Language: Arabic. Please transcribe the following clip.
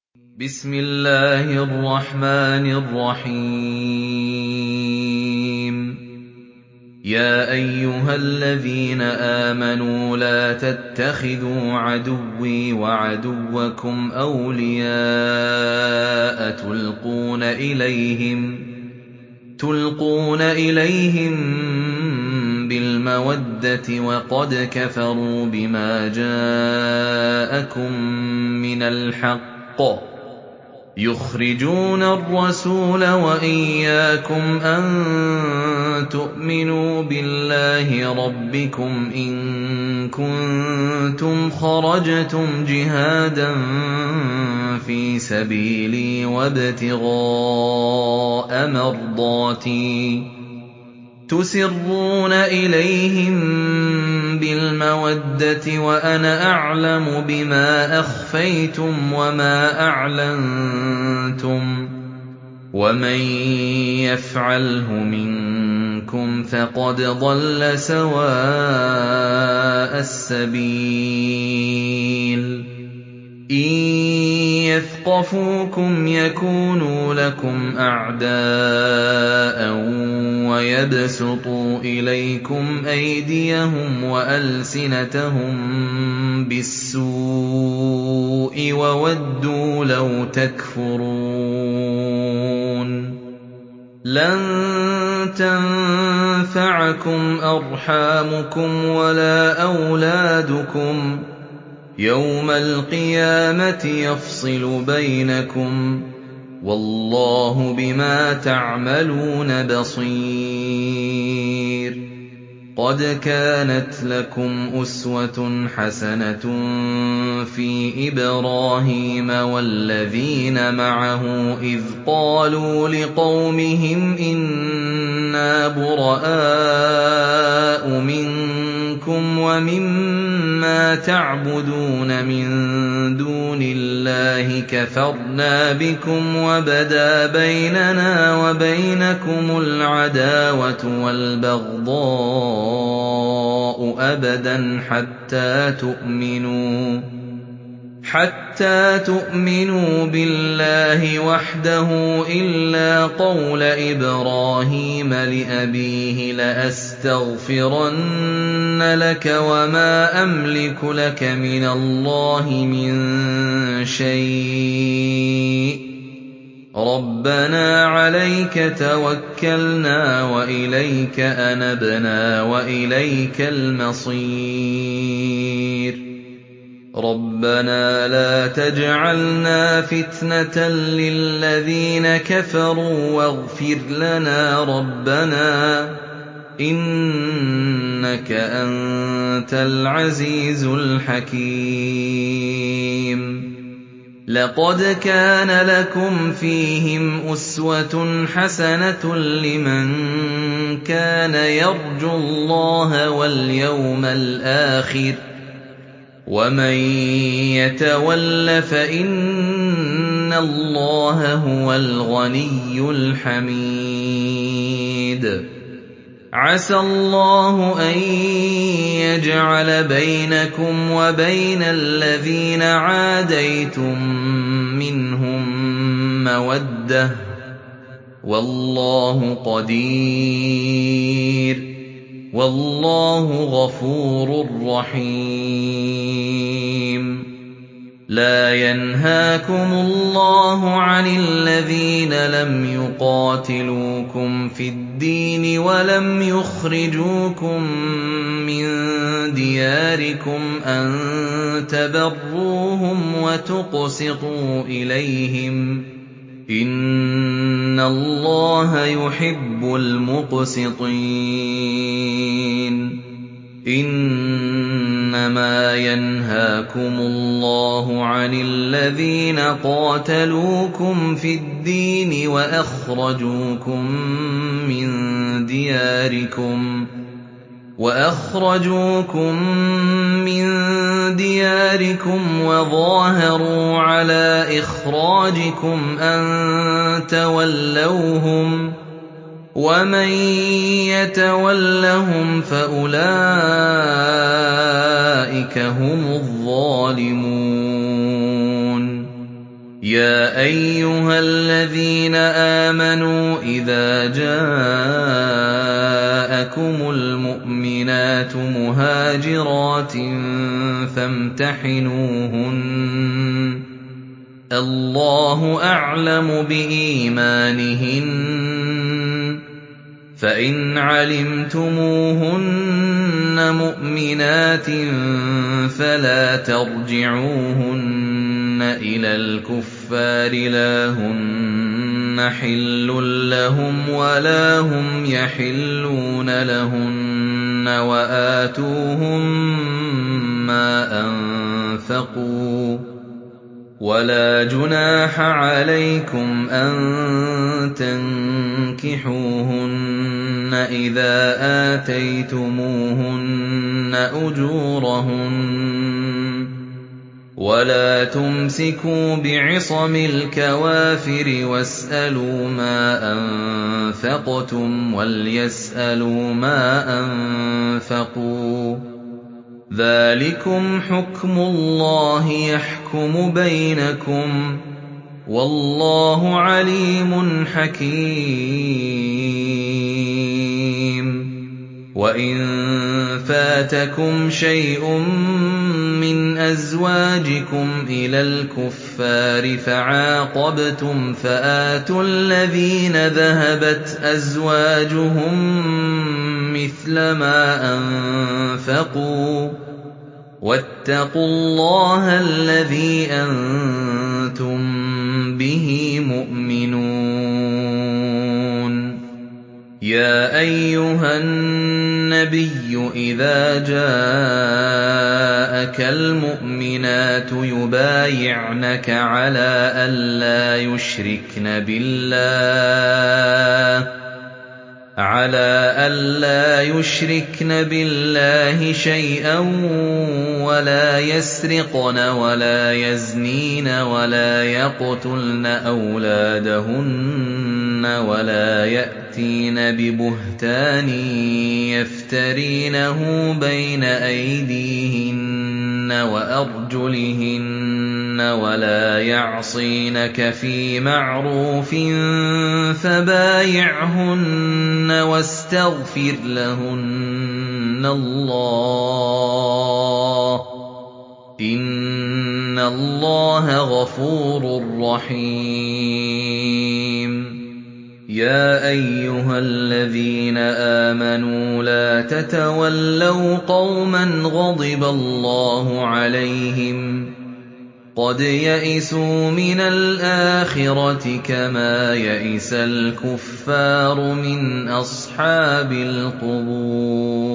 بسم الله الرحمن الرحيم يا أيها الذين آمنوا لا تتخذوا عدوي وعدوكم أولياء تلقون إليهم بالمودة وقد كفروا بما جاءكم من الحق يخرجون الرسول وإياكم أن تؤمنوا بالله ربكم إن كنتم خرجتم جهادا في سبيلي وابتغاء مرضاتي تسرون إليهم بالمودة وأنا أعلم بما أخفيتم وما أعلنتم ومن يفعله منكم فقد ضل سواء السبيل إن يثقفوكم يكونوا لكم أعداء ويبسطوا إليكم أيديهم وألسنتهم بالسوء وودوا لو تكفرون لن تنفعكم أرحامكم ولا أولادكم يوم القيامة يفصل بينكم والله بما تعملون بصير قد كانت لكم أسوة حسنة في إبراهيم والذين معه إذ قالوا لقومهم إنا براء منكم ومما تعبدون من دون الله كفرنا بكم وبدا بيننا وبينكم العداوة والبغضاء أبدا حتى تؤمنوا بالله وحده إلا قول إبراهيم لأبيه لأستغفرن لك وما أملك لك من الله من شيء ربنا عليك توكلنا وإليك أنبنا وإليك المصير ربنا لا تجعلنا فتنة للذين كفروا واغفر لنا ربنا إنك أنت العزيز الحكيم لقد كان لكم فيهم أسوة حسنة لمن كان يرجو الله واليوم الآخر ومن يتول فإن الله هو الغني الحميد عسى الله أن يجعل بينكم وبين الذين عاديتم منهم مودة والله قدير والله غفور رحيم لا ينهاكم الله عن الذين لم يقاتلوكم في الدين ولم يخرجوكم من دياركم أن تبروهم وتقسطوا إليهم إن الله يحب المقسطين إنما ينهاكم الله عن الذين قاتلوكم في الدين وأخرجوكم من دياركم وظاهروا على إخراجكم أن تولوهم ومن يتولهم فأولئك هم الظالمون يَا أَيُّهَا الَّذِينَ آمَنُوا إِذَا جَاءَكُمُ الْمُؤْمِنَاتُ مُهَاجِرَاتٍ فَامْتَحِنُوهُنَّ ۖ اللَّهُ أَعْلَمُ بِإِيمَانِهِنَّ ۖ فَإِنْ عَلِمْتُمُوهُنَّ مُؤْمِنَاتٍ فَلَا تَرْجِعُوهُنَّ إِلَى الْكُفَّارِ لَا هُنَّ حِلٌّ لَّهُمْ وَلَا هُمْ يَحِلُّونَ لَهُنَّ وَآتُوهُم مَّا أَنفَقُوا ۚ وَلَا جُنَاحَ عَلَيْكُمْ أَن تَنكِحُوهُنَّ إِذَا آتَيْتُمُوهُنَّ أُجُورَهُنَّ ۚ وَلَا تُمْسِكُوا بِعِصَمِ الْكَوَافِرِ وَاسْأَلُوا مَا أَنفَقْتُمْ وَلْيَسْأَلُوا مَا أَنفَقُوا ۚ ذَٰلِكُمْ حُكْمُ اللَّهِ يَحْكُمُ بَيْنَكُمْ ۚ وَاللَّهُ عَلِيمٌ حَكِيمٌ. وَإِن فَاتَكُمْ شَيْءٌ مِّنْ أَزْوَاجِكُمْ إِلَى الْكُفَّارِ فَعَاقَبْتُمْ فَآتُوا الَّذِينَ ذَهَبَتْ أَزْوَاجُهُم مِّثْلَ مَا أَنفَقُوا ۚ وَاتَّقُوا اللَّهَ الَّذِي أَنتُم بِهِ مُؤْمِنُونَ. يَا أَيُّهَا النَّبِيُّ إِذَا جَاءَكَ الْمُؤْمِنَاتُ يُبَايِعْنَكَ عَلَىٰ أَلَّا يُشْرِكْنَ بِاللَّهِ شَيْئًا وَلَا يَسْرِقْنَ وَلَا يَزْنِينَ وَلَا يَقْتُلْنَ أَوْلَادَهُنَّ وَلَا يَأْتِينَ بِبُهْتَانٍ يَفْتَرِينَهُ بَيْنَ أَيْدِيهِنَّ وَأَرْجُلِهِنَّ وَلَا يَعْصِينَكَ فِي مَعْرُوفٍ فَبَايِعْهُنَّ وَاسْتَغْفِرْ لَهُنَّ اللَّهَ ۖ إِنَّ اللَّهَ غَفُورٌ رَّحِيمٌ. يَا أَيُّهَا الَّذِينَ آمَنُوا لَا تَتَوَلَّوْا قَوْمًا غَضِبَ اللَّهُ عَلَيْهِمْ ۚ قَدْ يَئِسُوا مِنَ الْآخِرَةِ كَمَا يَئِسَ الْكُفَّارُ مِنْ أَصْحَابِ الْقُبُورِ.